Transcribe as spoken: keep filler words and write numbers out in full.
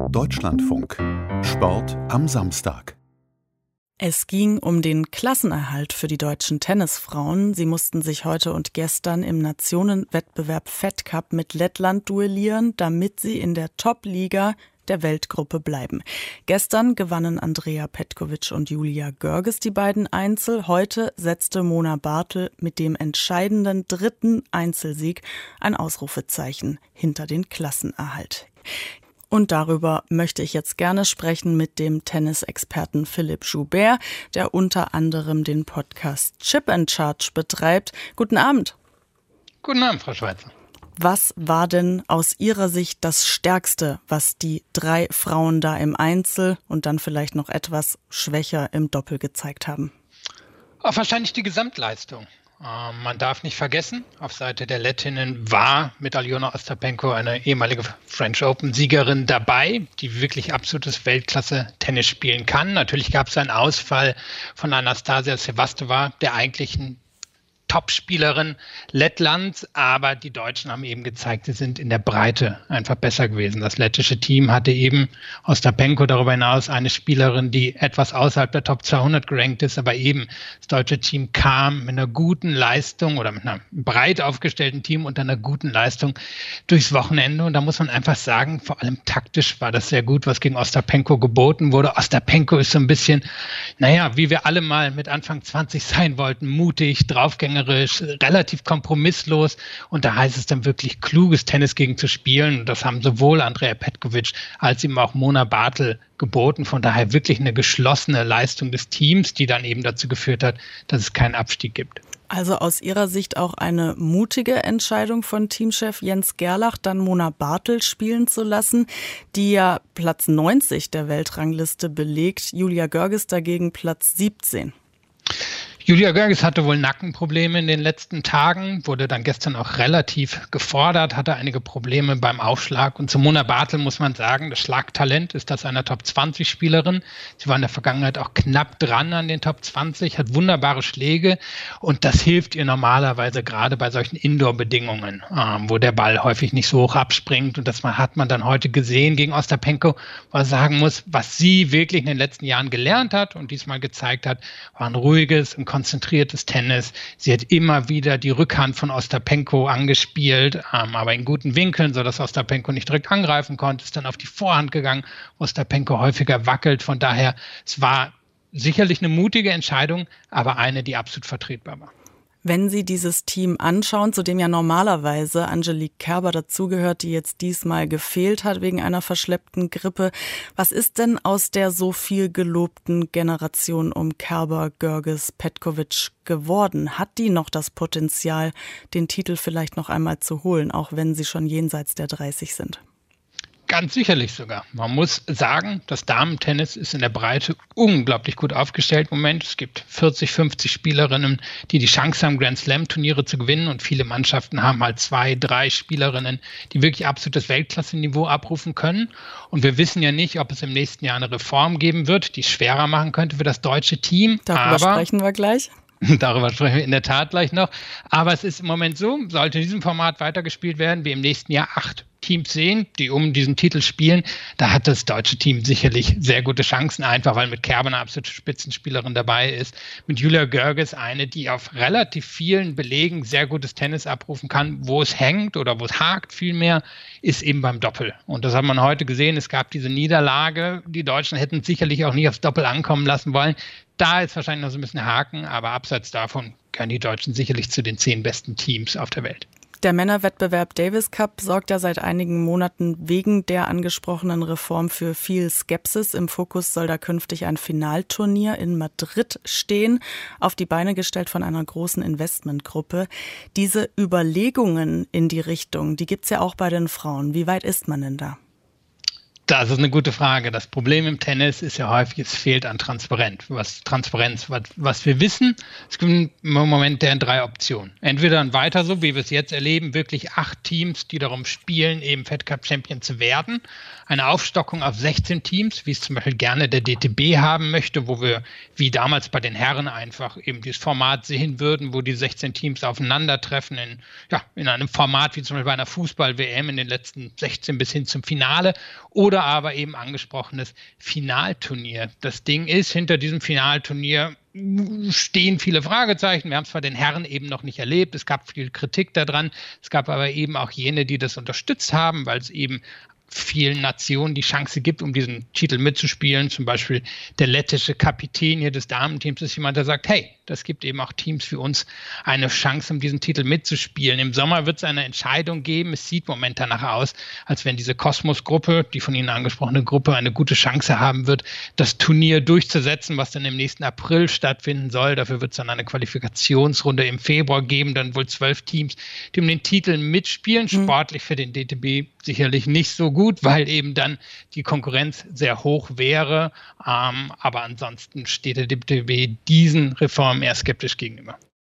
Deutschlandfunk. Sport am Samstag. Es ging um den Klassenerhalt für die deutschen Tennisfrauen. Sie mussten sich heute und gestern im Nationenwettbewerb Fed Cup mit Lettland duellieren, damit sie in der Top-Liga der Weltgruppe bleiben. Gestern gewannen Andrea Petkovic und Julia Görges die beiden Einzel. Heute setzte Mona Bartel mit dem entscheidenden dritten Einzelsieg ein Ausrufezeichen hinter den Klassenerhalt. Und darüber möchte ich jetzt gerne sprechen mit dem Tennisexperten Philipp Joubert, der unter anderem den Podcast Chip and Charge betreibt. Guten Abend. Guten Abend, Frau Schweizer. Was war denn aus Ihrer Sicht das Stärkste, was die drei Frauen da im Einzel und dann vielleicht noch etwas schwächer im Doppel gezeigt haben? Auch wahrscheinlich die Gesamtleistung. Ähm, man darf nicht vergessen, auf Seite der Lettinnen war mit Aljona Ostapenko eine ehemalige French Open-Siegerin dabei, die wirklich absolutes Weltklasse-Tennis spielen kann. Natürlich gab es einen Ausfall von Anastasia Sevastova, der eigentlichen Top-Spielerin Lettlands, aber die Deutschen haben eben gezeigt, sie sind in der Breite einfach besser gewesen. Das lettische Team hatte eben Ostapenko, darüber hinaus eine Spielerin, die etwas außerhalb der Top zweihundert gerankt ist, aber eben das deutsche Team kam mit einer guten Leistung oder mit einem breit aufgestellten Team und einer guten Leistung durchs Wochenende. Und da muss man einfach sagen, vor allem taktisch war das sehr gut, was gegen Ostapenko geboten wurde. Ostapenko ist so ein bisschen, naja, wie wir alle mal mit Anfang zwanzig sein wollten, mutig, draufgängerisch, relativ kompromisslos, und da heißt es dann wirklich, kluges Tennis gegen zu spielen, und das haben sowohl Andrea Petkovic als eben auch Mona Bartel geboten, von daher wirklich eine geschlossene Leistung des Teams, die dann eben dazu geführt hat, dass es keinen Abstieg gibt. Also aus Ihrer Sicht auch eine mutige Entscheidung von Teamchef Jens Gerlach, dann Mona Bartel spielen zu lassen, die ja Platz neunzig der Weltrangliste belegt, Julia Görges dagegen Platz siebzehn. Julia Görges hatte wohl Nackenprobleme in den letzten Tagen, wurde dann gestern auch relativ gefordert, hatte einige Probleme beim Aufschlag. Und zu Mona Bartel muss man sagen, das Schlagtalent ist das einer Top zwanzig Spielerin. Sie war in der Vergangenheit auch knapp dran an den Top zwanzig, hat wunderbare Schläge, und das hilft ihr normalerweise gerade bei solchen Indoor-Bedingungen, ähm, wo der Ball häufig nicht so hoch abspringt. Und das hat man dann heute gesehen gegen Ostapenko, wo man sagen muss, was sie wirklich in den letzten Jahren gelernt hat und diesmal gezeigt hat, war ein ruhiges und konzentriertes Tennis. Sie hat immer wieder die Rückhand von Ostapenko angespielt, ähm, aber in guten Winkeln, sodass Ostapenko nicht direkt angreifen konnte. Ist dann auf die Vorhand gegangen, Ostapenko häufiger wackelt. Von daher, es war sicherlich eine mutige Entscheidung, aber eine, die absolut vertretbar war. Wenn Sie dieses Team anschauen, zu dem ja normalerweise Angelique Kerber dazugehört, die jetzt diesmal gefehlt hat wegen einer verschleppten Grippe, was ist denn aus der so viel gelobten Generation um Kerber, Görges, Petkovic geworden? Hat die noch das Potenzial, den Titel vielleicht noch einmal zu holen, auch wenn sie schon jenseits der dreißig sind? Ganz sicherlich sogar. Man muss sagen, das Damentennis ist in der Breite unglaublich gut aufgestellt im Moment. Es gibt vierzig, fünfzig Spielerinnen, die die Chance haben, Grand Slam-Turniere zu gewinnen, und viele Mannschaften haben halt zwei, drei Spielerinnen, die wirklich absolutes Weltklasse-Niveau abrufen können. Und wir wissen ja nicht, ob es im nächsten Jahr eine Reform geben wird, die es schwerer machen könnte für das deutsche Team. Darüber Aber sprechen wir gleich. Darüber sprechen wir in der Tat gleich noch. Aber es ist im Moment so, sollte in diesem Format weitergespielt werden, wir im nächsten Jahr acht Teams sehen, die um diesen Titel spielen. Da hat das deutsche Team sicherlich sehr gute Chancen, einfach weil mit Kerber eine absolute Spitzenspielerin dabei ist. Mit Julia Görges eine, die auf relativ vielen Belegen sehr gutes Tennis abrufen kann. Wo es hängt oder wo es hakt vielmehr, ist eben beim Doppel. Und das hat man heute gesehen. Es gab diese Niederlage. Die Deutschen hätten sicherlich auch nicht aufs Doppel ankommen lassen wollen. Da ist wahrscheinlich noch so ein bisschen Haken, aber abseits davon gehören die Deutschen sicherlich zu den zehn besten Teams auf der Welt. Der Männerwettbewerb Davis Cup sorgt ja seit einigen Monaten wegen der angesprochenen Reform für viel Skepsis. Im Fokus soll da künftig ein Finalturnier in Madrid stehen, auf die Beine gestellt von einer großen Investmentgruppe. Diese Überlegungen in die Richtung, die gibt's ja auch bei den Frauen. Wie weit ist man denn da? Das ist eine gute Frage. Das Problem im Tennis ist ja häufig, es fehlt an Transparenz. Was Transparenz, was, was wir wissen, es gibt im Moment deren drei Optionen. Entweder dann weiter so, wie wir es jetzt erleben, wirklich acht Teams, die darum spielen, eben Fed Cup Champion zu werden. Eine Aufstockung auf sechzehn Teams, wie es zum Beispiel gerne der D T B haben möchte, wo wir, wie damals bei den Herren, einfach eben dieses Format sehen würden, wo die sechzehn Teams aufeinandertreffen in, ja, in einem Format wie zum Beispiel bei einer Fußball-W M in den letzten sechzehn bis hin zum Finale. Oder oder aber eben angesprochenes Finalturnier. Das Ding ist, hinter diesem Finalturnier stehen viele Fragezeichen. Wir haben es bei den Herren eben noch nicht erlebt. Es gab viel Kritik daran. Es gab aber eben auch jene, die das unterstützt haben, weil es eben vielen Nationen die Chance gibt, um diesen Titel mitzuspielen. Zum Beispiel der lettische Kapitän hier des Damenteams ist jemand, der sagt, hey, das gibt eben auch Teams für uns eine Chance, um diesen Titel mitzuspielen. Im Sommer wird es eine Entscheidung geben. Es sieht im Moment danach aus, als wenn diese Kosmos-Gruppe, die von Ihnen angesprochene Gruppe, eine gute Chance haben wird, das Turnier durchzusetzen, was dann im nächsten April stattfinden soll. Dafür wird es dann eine Qualifikationsrunde im Februar geben, dann wohl zwölf Teams, die um den Titel mitspielen. Mhm. Sportlich für den D T B sicherlich nicht so gut, weil eben dann die Konkurrenz sehr hoch wäre. Ähm, aber ansonsten steht der D T B diesen Reformen eher skeptisch gegenüber.